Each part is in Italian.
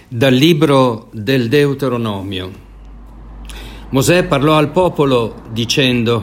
Dal libro del Deuteronomio. Mosè parlò al popolo dicendo: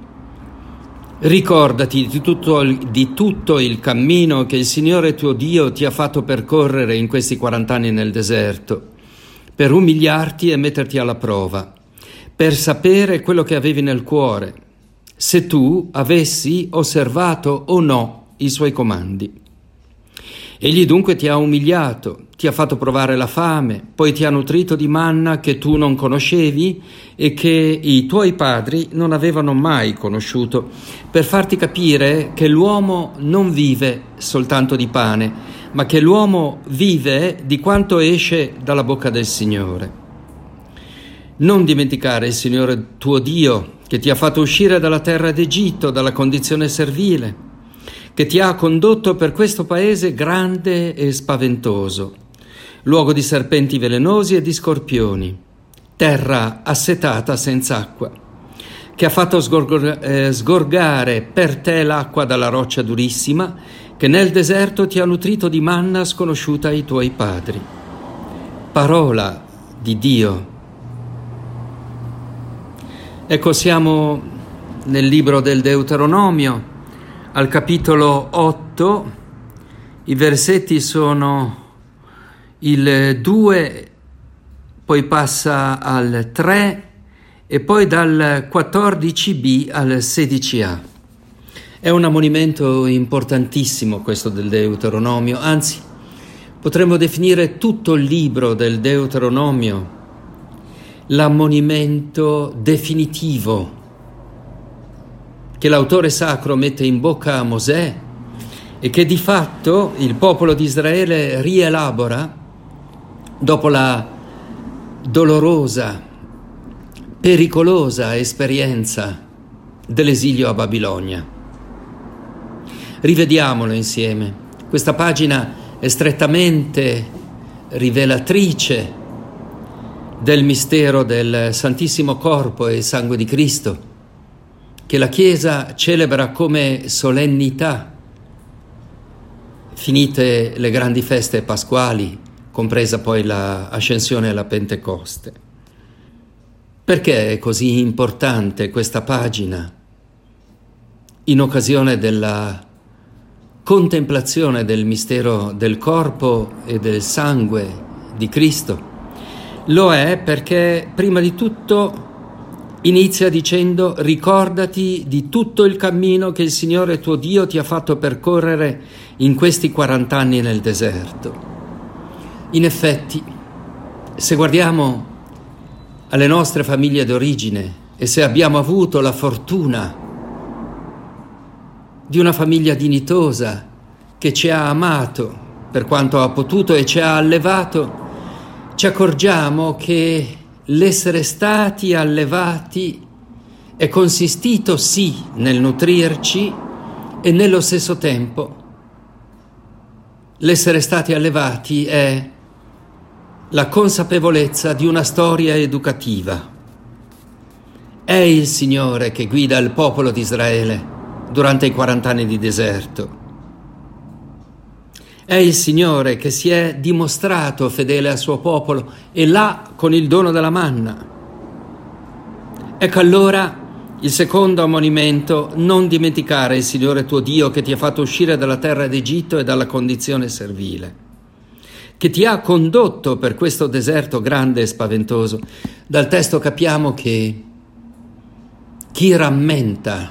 ricordati di tutto il cammino che il Signore tuo Dio ti ha fatto percorrere in questi 40 anni nel deserto, per umiliarti e metterti alla prova, per sapere quello che avevi nel cuore, se tu avessi osservato o no i suoi comandi. Egli dunque ti ha umiliato, ti ha fatto provare la fame, poi ti ha nutrito di manna che tu non conoscevi e che i tuoi padri non avevano mai conosciuto, per farti capire che l'uomo non vive soltanto di pane, ma che l'uomo vive di quanto esce dalla bocca del Signore. Non dimenticare il Signore tuo Dio, che ti ha fatto uscire dalla terra d'Egitto, dalla condizione servile, che ti ha condotto per questo paese grande e spaventoso, luogo di serpenti velenosi e di scorpioni, terra assetata senza acqua, che ha fatto sgorgare per te l'acqua dalla roccia durissima, che nel deserto ti ha nutrito di manna sconosciuta ai tuoi padri. Parola di Dio. Ecco, siamo nel libro del Deuteronomio, al capitolo 8, i versetti sono il 2, poi passa al 3 e poi dal 14b al 16a. È un ammonimento importantissimo questo del Deuteronomio, anzi potremmo definire tutto il libro del Deuteronomio l'ammonimento definitivo che l'autore sacro mette in bocca a Mosè e che di fatto il popolo di Israele rielabora dopo la dolorosa, pericolosa esperienza dell'esilio a Babilonia. Rivediamolo insieme. Questa pagina è strettamente rivelatrice del mistero del Santissimo Corpo e Sangue di Cristo, che la Chiesa celebra come solennità, finite le grandi feste pasquali, compresa poi l'Ascensione e la Pentecoste. Perché è così importante questa pagina in occasione della contemplazione del mistero del corpo e del sangue di Cristo? Lo è perché prima di tutto inizia dicendo: ricordati di tutto il cammino che il Signore tuo Dio ti ha fatto percorrere in questi 40 anni nel deserto. In effetti, se guardiamo alle nostre famiglie d'origine e se abbiamo avuto la fortuna di una famiglia dignitosa che ci ha amato per quanto ha potuto e ci ha allevato, ci accorgiamo che l'essere stati allevati è consistito sì nel nutrirci e nello stesso tempo l'essere stati allevati è la consapevolezza di una storia educativa. È il Signore che guida il popolo di Israele durante i 40 anni di deserto. È il Signore che si è dimostrato fedele al suo popolo e l'ha con il dono della manna. Ecco allora il secondo ammonimento: non dimenticare il Signore tuo Dio che ti ha fatto uscire dalla terra d'Egitto e dalla condizione servile, che ti ha condotto per questo deserto grande e spaventoso. Dal testo capiamo che chi rammenta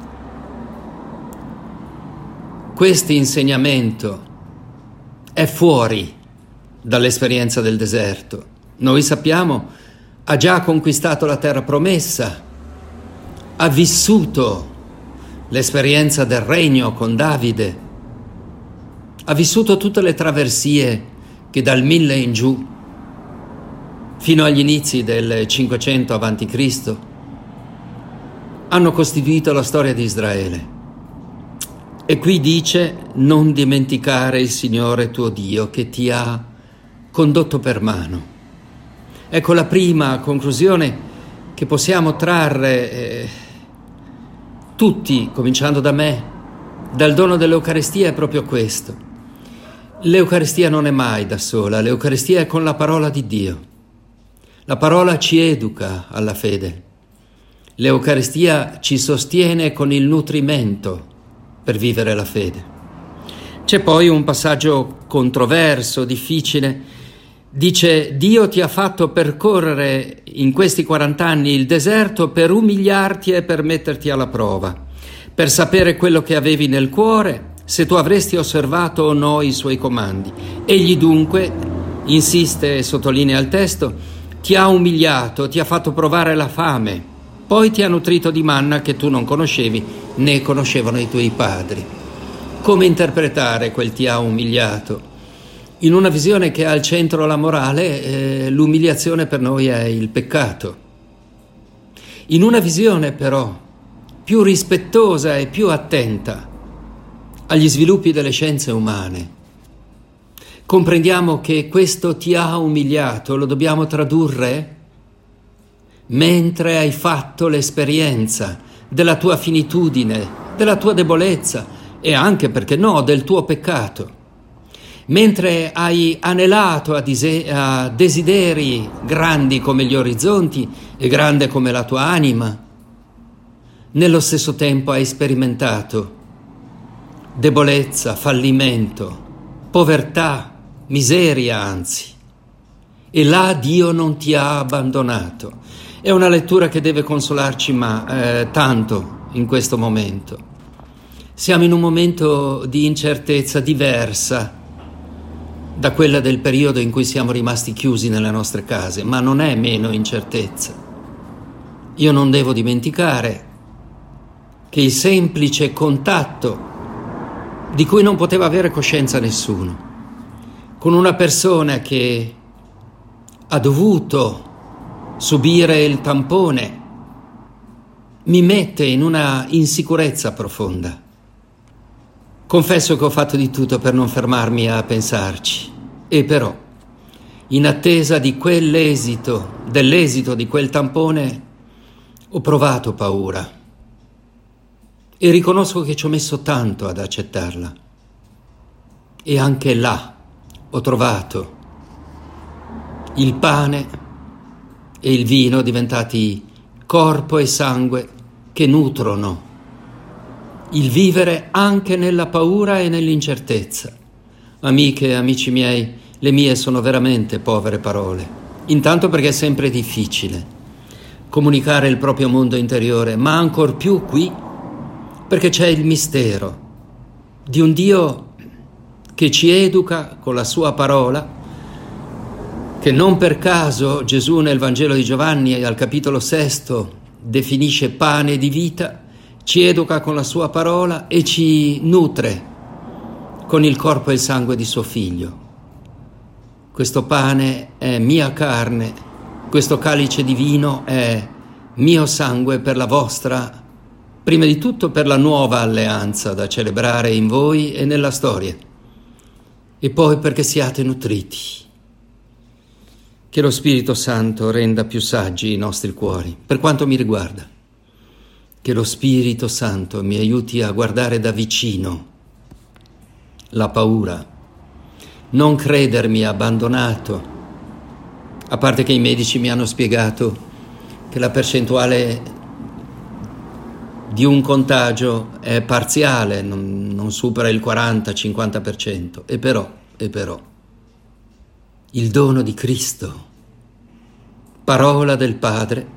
questo insegnamento è fuori dall'esperienza del deserto. Noi sappiamo, ha già conquistato la terra promessa, ha vissuto l'esperienza del regno con Davide, ha vissuto tutte le traversie che dal 1000 in giù fino agli inizi del 500 avanti Cristo hanno costituito la storia di Israele. E qui dice: non dimenticare il Signore tuo Dio che ti ha condotto per mano. Ecco la prima conclusione che possiamo trarre tutti, cominciando da me, dal dono dell'Eucaristia è proprio questo: L'Eucaristia non è mai da sola, l'Eucaristia è con la parola di Dio. La parola ci educa alla fede. L'Eucaristia ci sostiene con il nutrimento per vivere la fede. C'è poi un passaggio controverso, difficile. Dice: Dio ti ha fatto percorrere in questi 40 anni il deserto per umiliarti e per metterti alla prova, per sapere quello che avevi nel cuore, se tu avresti osservato o no i suoi comandi. Egli dunque, insiste e sottolinea il testo, ti ha umiliato, ti ha fatto provare la fame, poi ti ha nutrito di manna che tu non conoscevi né conoscevano i tuoi padri. Come interpretare quel ti ha umiliato? In una visione che ha al centro la morale, l'umiliazione per noi è il peccato. In una visione però più rispettosa e più attenta agli sviluppi delle scienze umane, comprendiamo che questo ti ha umiliato lo dobbiamo tradurre mentre hai fatto l'esperienza della tua finitudine, della tua debolezza e anche, perché no, del tuo peccato. Mentre hai anelato a desideri grandi come gli orizzonti e grande come la tua anima, nello stesso tempo hai sperimentato debolezza, fallimento, povertà, miseria anzi. E là Dio non ti ha abbandonato. È una lettura che deve consolarci tanto in questo momento. Siamo in un momento di incertezza diversa da quella del periodo in cui siamo rimasti chiusi nelle nostre case, ma non è meno incertezza. Io non devo dimenticare che il semplice contatto di cui non poteva avere coscienza nessuno, con una persona che ha dovuto subire il tampone, mi mette in una insicurezza profonda. Confesso che ho fatto di tutto per non fermarmi a pensarci, e però, in attesa di dell'esito di quel tampone, ho provato paura. E riconosco che ci ho messo tanto ad accettarla. E anche là ho trovato il pane e il vino diventati corpo e sangue che nutrono il vivere anche nella paura e nell'incertezza. Amiche e amici miei, le mie sono veramente povere parole. Intanto perché è sempre difficile comunicare il proprio mondo interiore, ma ancor più qui perché c'è il mistero di un Dio che ci educa con la sua parola, che non per caso Gesù nel Vangelo di Giovanni al capitolo 6 definisce pane di vita, ci educa con la sua parola e ci nutre con il corpo e il sangue di suo figlio. Questo pane è mia carne, questo calice di vino è mio sangue per la vostra, prima di tutto per la nuova alleanza da celebrare in voi e nella storia, e poi perché siate nutriti. Che lo Spirito Santo renda più saggi i nostri cuori. Per quanto mi riguarda, che lo Spirito Santo mi aiuti a guardare da vicino la paura, non credermi abbandonato, a parte che i medici mi hanno spiegato che la percentuale di un contagio è parziale, non supera il 40-50%, e però, il dono di Cristo, parola del Padre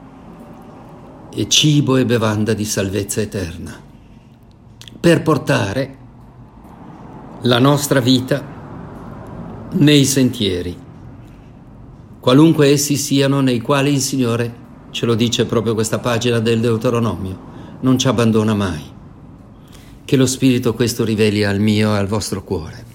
e cibo e bevanda di salvezza eterna, per portare la nostra vita nei sentieri, qualunque essi siano, nei quali il Signore, ce lo dice proprio questa pagina del Deuteronomio, non ci abbandona mai. Che lo Spirito questo riveli al mio e al vostro cuore.